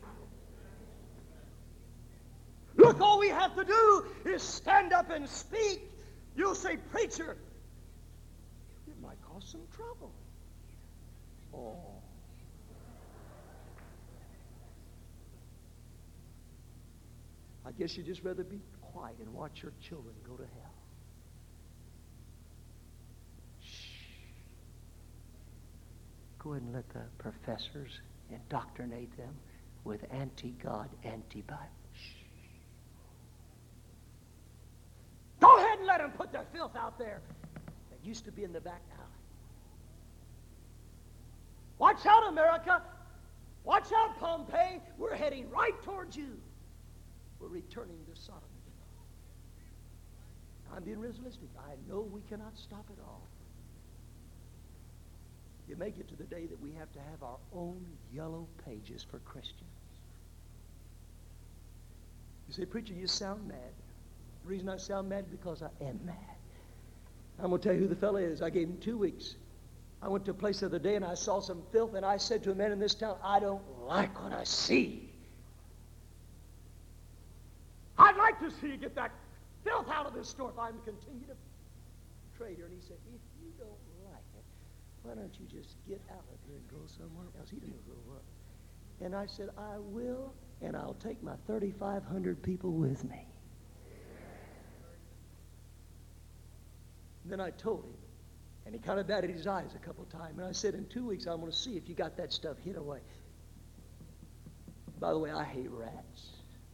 Look, all we have to do is stand up and speak. You'll say, preacher, it might cause some trouble. Oh. I guess you'd just rather be quiet and watch your children go to hell. Go ahead and let the professors indoctrinate them with anti-God, anti-Bible. Shh. Go ahead and let them put their filth out there that used to be in the back alley. Watch out, America. Watch out, Pompeii. We're heading right towards you. We're returning to Sodom. I'm being realistic. I know we cannot stop it all. You may get to the day that we have to have our own yellow pages for Christians. You say, preacher, you sound mad. The reason I sound mad is because I am mad. I'm going to tell you who the fellow is. I gave him two weeks. I went to a place the other day and I saw some filth, and I said to a man in this town, I don't like what I see. I'd like to see you get that filth out of this store if I'm to continue to trade here. And he said, if you don't like it, why don't you just get out of here and go somewhere else? He didn't know who it was. And I said, I will, and I'll take my thirty-five hundred people with me. And then I told him, and he kind of batted his eyes a couple of times. And I said, in two weeks, I'm going to see if you got that stuff hid away. By the way, I hate rats.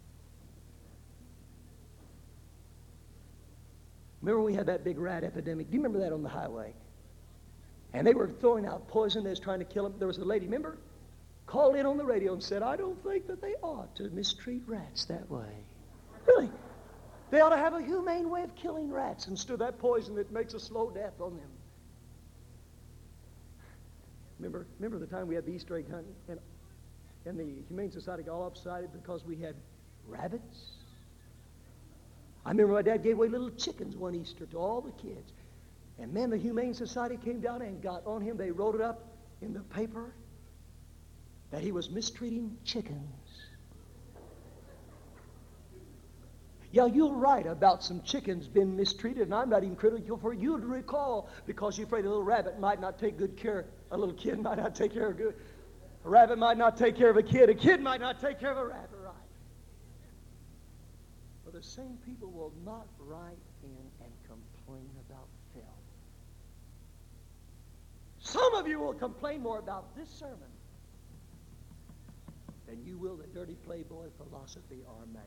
Remember we had that big rat epidemic? Do you remember that on the highway? And they were throwing out poison. They was trying to kill them. There was a lady, remember? Called in on the radio and said, I don't think that they ought to mistreat rats that way. Really? They ought to have a humane way of killing rats instead of that poison that makes a slow death on them. Remember, remember the time we had the Easter egg hunting, and, and the Humane Society got all upset because we had rabbits? I remember my dad gave away little chickens one Easter to all the kids. And man, the Humane Society came down and got on him. They wrote it up in the paper that he was mistreating chickens. Yeah, you'll write about some chickens being mistreated, and I'm not even critical for you to recall because you're afraid a little rabbit might not take good care. A little kid might not take care of a good. A rabbit might not take care of a kid. A kid might not take care of a rabbit, right? But the same people will not write in and complain about filth. Some of you will complain more about this sermon than you will the dirty Playboy philosophy or magazine.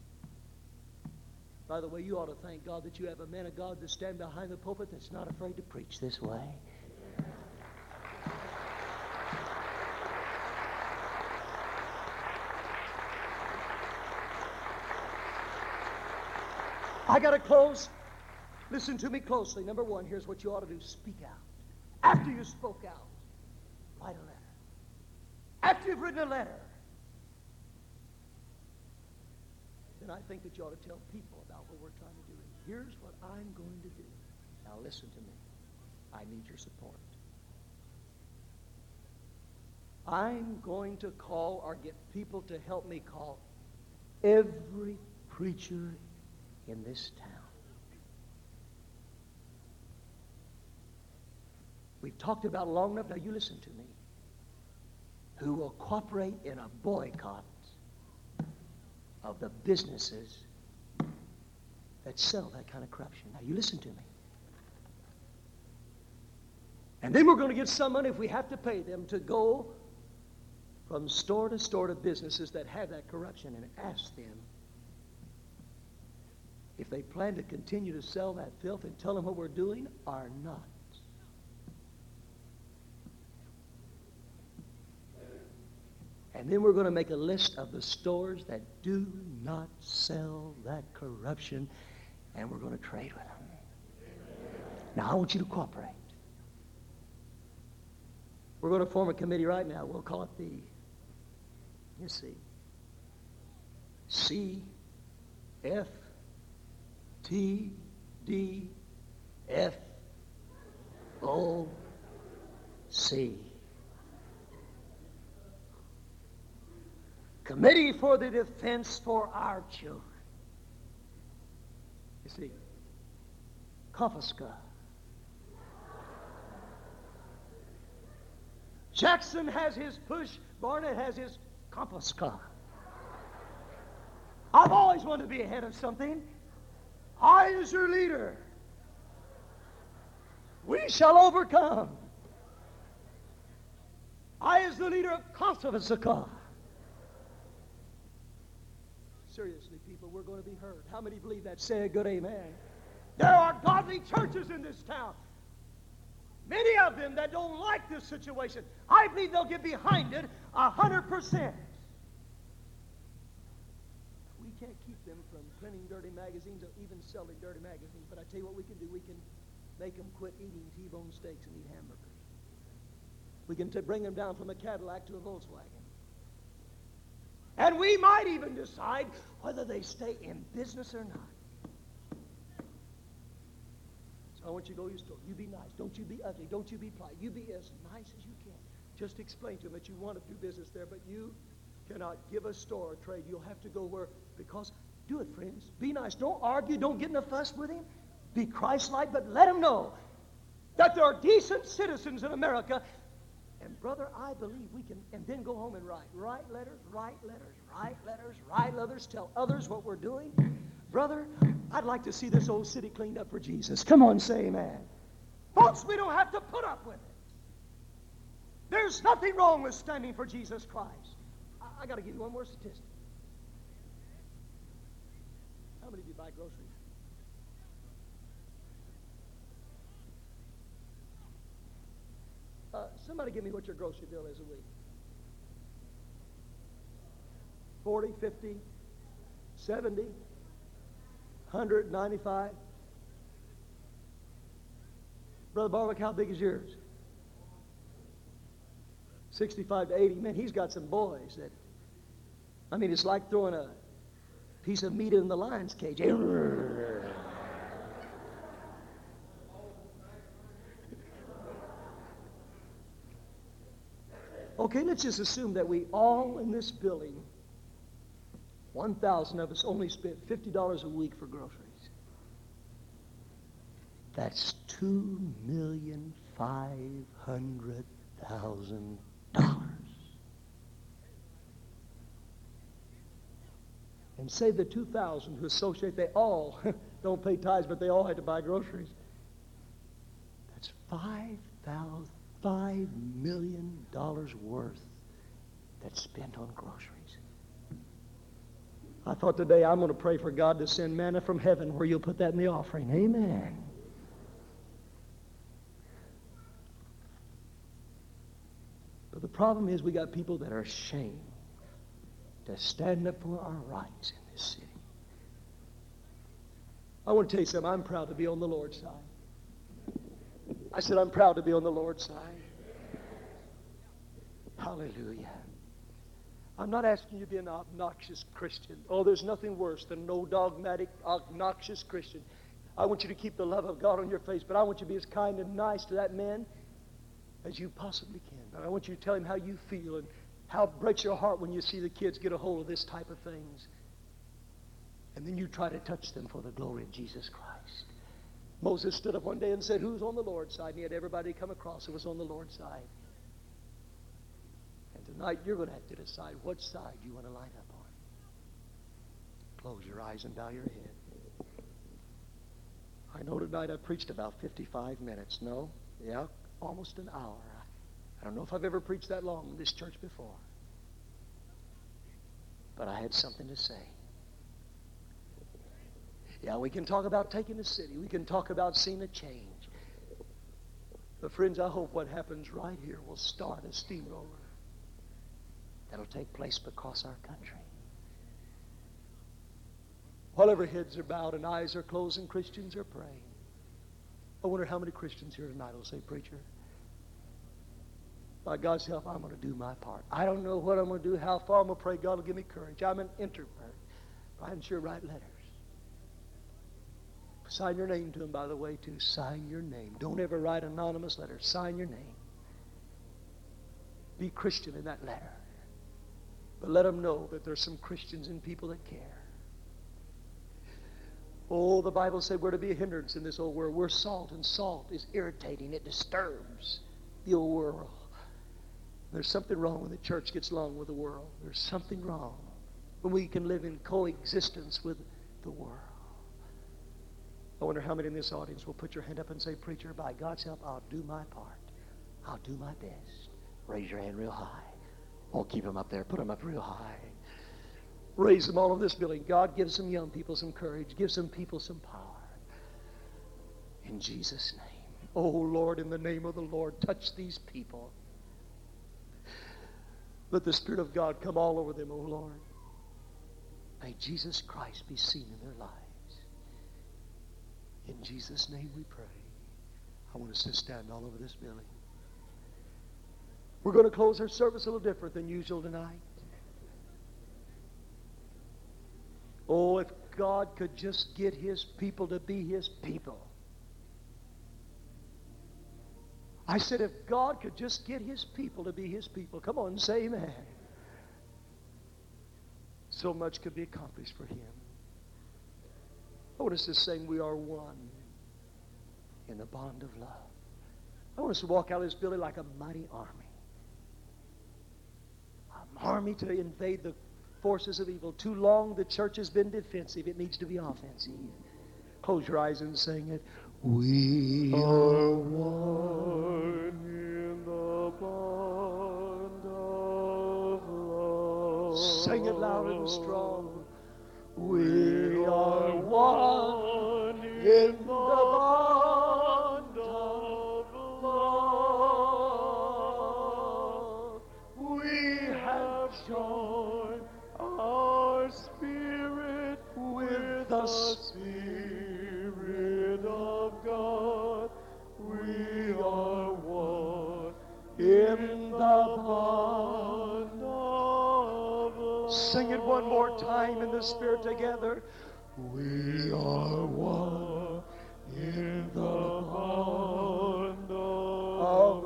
By the way, you ought to thank God that you have a man of God to stand behind the pulpit that's not afraid to preach this way. I got to close. Listen to me closely. Number one, here's what you ought to do. Speak out. After you spoke out, write a letter. After you've written a letter, then I think that you ought to tell people about what we're trying to do. And here's what I'm going to do. Now listen to me. I need your support. I'm going to call or get people to help me call every preacher in this town. We've talked about it long enough. Now you listen to me. Who will cooperate in a boycott of the businesses that sell that kind of corruption. Now you listen to me. And then we're going to get some money if we have to pay them to go from store to store to businesses that have that corruption and ask them if they plan to continue to sell that filth and tell them what we're doing or not. And then we're going to make a list of the stores that do not sell that corruption, and we're going to trade with them. Now, I want you to cooperate. We're going to form a committee right now. We'll call it the, let's see, C F T D F O C. Committee for the Defense for Our Children. You see, Kafka. Jackson has his push, Barnett has his Kafka. I've always wanted to be ahead of something. I, as your leader, we shall overcome. I, as the leader of Kafka. Seriously, people, we're going to be heard. How many believe that? Say a good amen. There are godly churches in this town. Many of them that don't like this situation. I believe they'll get behind it a hundred percent. We can't keep them from printing dirty magazines or even selling dirty magazines. But I tell you what we can do. We can make them quit eating T-bone steaks and eat hamburgers. We can t- bring them down from a Cadillac to a Volkswagen. And we might even decide whether they stay in business or not. So I want you to go to your store. You be nice. Don't you be ugly. Don't you be polite. You be as nice as you can. Just explain to them that you want to do business there, but you cannot give a store a trade. You'll have to go where, because, do it, friends. Be nice. Don't argue. Don't get in a fuss with him. Be Christ-like, but let him know that there are decent citizens in America. And, brother, I believe we can, and then go home and write. Write letters, write letters, write letters, write letters, tell others what we're doing. Brother, I'd like to see this old city cleaned up for Jesus. Come on, say amen. Folks, we don't have to put up with it. There's nothing wrong with standing for Jesus Christ. I, I got to give you one more statistic. How many of you buy groceries? Uh, somebody give me what your grocery bill is a week. forty, fifty, seventy, one hundred, ninety-five. Brother Barwick, how big is yours? sixty-five to eighty. Man, he's got some boys that, I mean, it's like throwing a piece of meat in the lion's cage. Okay, let's just assume that we all in this building, one thousand of us, only spent fifty dollars a week for groceries. That's two million five hundred thousand dollars. And say the two thousand who associate, they all don't pay tithes, but they all had to buy groceries. That's five thousand. Five million dollars worth that's spent on groceries. I thought today I'm going to pray for God to send manna from heaven where you'll put that in the offering. Amen. But the problem is we got people that are ashamed to stand up for our rights in this city. I want to tell you something. I'm proud to be on the Lord's side. I said, I'm proud to be on the Lord's side. Hallelujah. I'm not asking you to be an obnoxious Christian. Oh, there's nothing worse than no dogmatic, obnoxious Christian. I want you to keep the love of God on your face, but I want you to be as kind and nice to that man as you possibly can. And I want you to tell him how you feel and how it breaks your heart when you see the kids get a hold of this type of things. And then you try to touch them for the glory of Jesus Christ. Moses stood up one day and said, who's on the Lord's side? And he had everybody come across who was on the Lord's side. And tonight you're going to have to decide what side you want to line up on. Close your eyes and bow your head. I know tonight I preached about fifty-five minutes. No? Yeah, almost an hour. I don't know if I've ever preached that long in this church before. But I had something to say. Yeah, we can talk about taking the city. We can talk about seeing a change. But friends, I hope what happens right here will start a steamroller that'll take place across our country. While every heads are bowed and eyes are closed and Christians are praying, I wonder how many Christians here tonight will say, preacher, by God's help, I'm going to do my part. I don't know what I'm going to do, how far I'm going to pray. God will give me courage. I'm an introvert. I can sure write letters. Sign your name to them, by the way, too. Sign your name. Don't ever write anonymous letters. Sign your name. Be Christian in that letter. But let them know that there's some Christians and people that care. Oh, the Bible said we're to be a hindrance in this old world. We're salt, and salt is irritating. It disturbs the old world. There's something wrong when the church gets along with the world. There's something wrong when we can live in coexistence with the world. I wonder how many in this audience will put your hand up and say, preacher, by God's help, I'll do my part. I'll do my best. Raise your hand real high. Oh, keep them up there. Put them up real high. Raise them all over this building. God gives some young people some courage. Give some people some power. In Jesus' name. Oh, Lord, in the name of the Lord, touch these people. Let the Spirit of God come all over them, oh Lord. May Jesus Christ be seen in their lives. In Jesus' name we pray. I want us to stand all over this building. We're going to close our service a little different than usual tonight. Oh, if God could just get His people to be His people. I said, if God could just get His people to be His people. Come on, say amen. So much could be accomplished for Him. I want us to sing, we are one in the bond of love. I want us to walk out of this building like a mighty army. An army to invade the forces of evil. Too long the church has been defensive. It needs to be offensive. Close your eyes and sing it. We are one in the bond of love. Sing it loud and strong. We are one in the bond of love. We have joined our spirit with the Spirit of God. We are one in the bond of love. Sing it one more time in the Spirit together. We are one in the bond of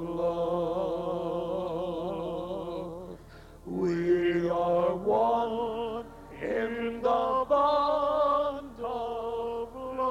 love. We are one in the bond of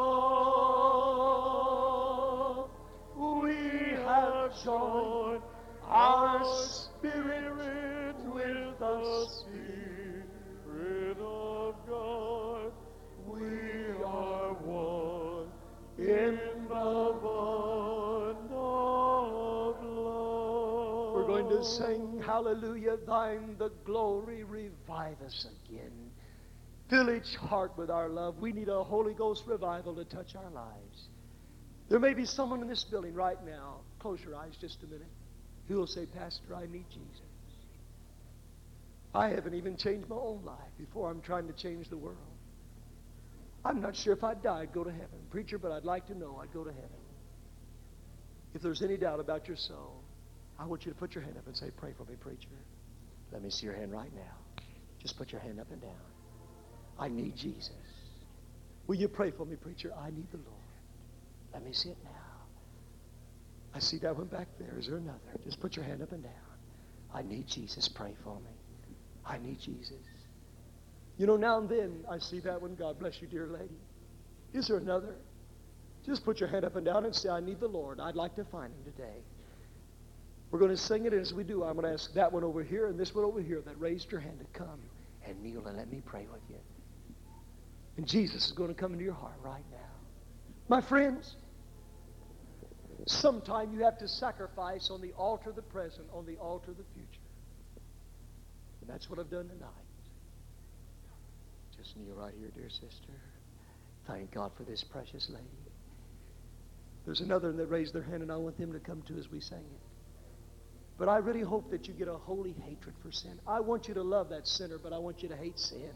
love. We have joined our spirit with the Spirit of God. We are one in the bond of love. We're going to sing, hallelujah, thine the glory, revive us again. Fill each heart with our love. We need a Holy Ghost revival to touch our lives. There may be someone in this building right now, close your eyes just a minute, who will say, Pastor, I need Jesus. I haven't even changed my own life before I'm trying to change the world. I'm not sure if I'd die, I'd go to heaven. Preacher, but I'd like to know I'd go to heaven. If there's any doubt about your soul, I want you to put your hand up and say, pray for me, preacher. Let me see your hand right now. Just put your hand up and down. I need Jesus. Will you pray for me, preacher? I need the Lord. Let me see it now. I see that one back there. Is there another? Just put your hand up and down. I need Jesus. Pray for me. I need Jesus. You know, now and then I see that one. God bless you, dear lady. Is there another? Just put your hand up and down and say, I need the Lord. I'd like to find Him today. We're going to sing it, and as we do, I'm going to ask that one over here and this one over here that raised your hand to come and kneel and let me pray with you. And Jesus is going to come into your heart right now. My friends, sometime you have to sacrifice on the altar of the present, on the altar of the future. And that's what I've done tonight. Just kneel right here, dear sister. Thank God for this precious lady. There's another that raised their hand, and I want them to come too as we sing it. But I really hope that you get a holy hatred for sin. I want you to love that sinner, but I want you to hate sin.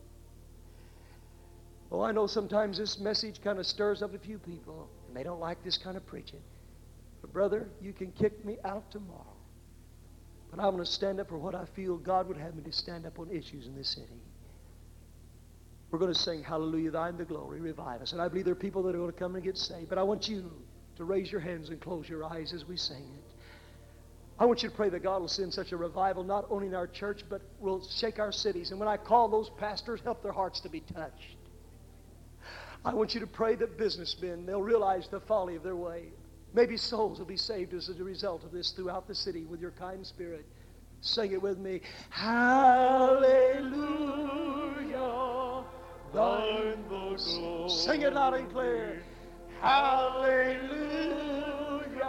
Oh, I know sometimes this message kind of stirs up a few people, and they don't like this kind of preaching. But brother, you can kick me out tomorrow. But I'm going to stand up for what I feel God would have me to stand up on issues in this city. We're going to sing, Hallelujah, thine the glory, revive us. And I believe there are people that are going to come and get saved. But I want you to raise your hands and close your eyes as we sing it. I want you to pray that God will send such a revival, not only in our church, but will shake our cities. And when I call those pastors, help their hearts to be touched. I want you to pray that businessmen, they'll realize the folly of their way. Maybe souls will be saved as a result of this throughout the city with your kind spirit. Sing it with me. Hallelujah. Thine the glory. Sing it loud and clear. Hallelujah.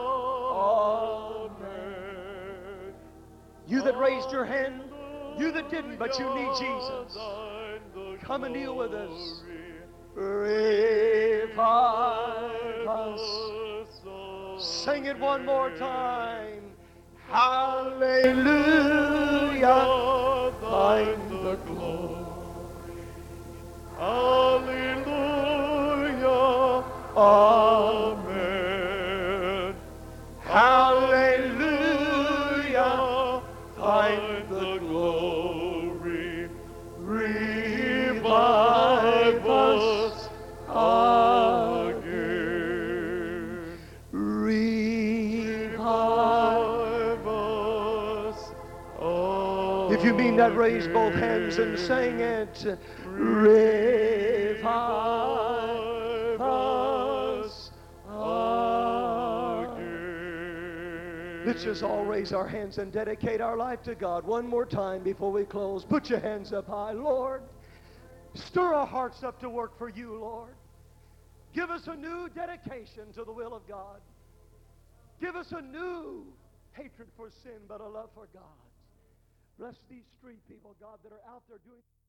Amen. You that raised your hand, you that didn't, but you need Jesus, come and kneel with us. Revive us. Sing it one more time. Hallelujah. Thine the glory. Hallelujah. Amen. Hallelujah. Thine the glory. Revive us again. Revive us again. If you mean that, raise both hands and sing it. Revive us again. Let's just all raise our hands and dedicate our life to God one more time before we close. Put your hands up high. Lord, stir our hearts up to work for you, Lord. Give us a new dedication to the will of God. Give us a new hatred for sin, but a love for God. Bless these street people, God, that are out there doing...